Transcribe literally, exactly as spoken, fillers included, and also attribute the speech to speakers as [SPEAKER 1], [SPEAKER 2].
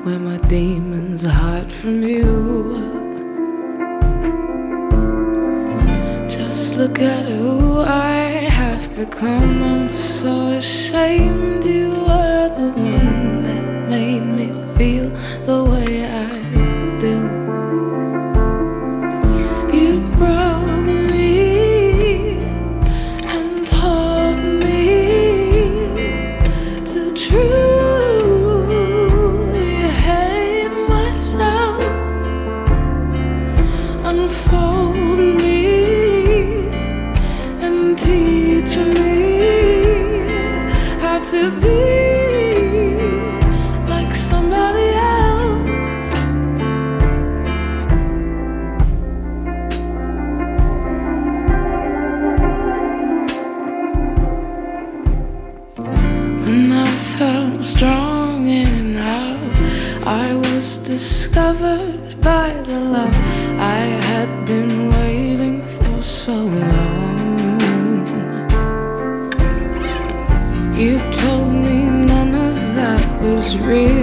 [SPEAKER 1] where my demons hide from you. Just look at who I have become. I'm so ashamed you were the one that made me feel the way I do. You broke me and taught me to truly hate myself. Unfold me and teach me how to be like somebody else. When I felt strong enough, I was discovered by the love I had been waiting for so long. You told me none of that was real.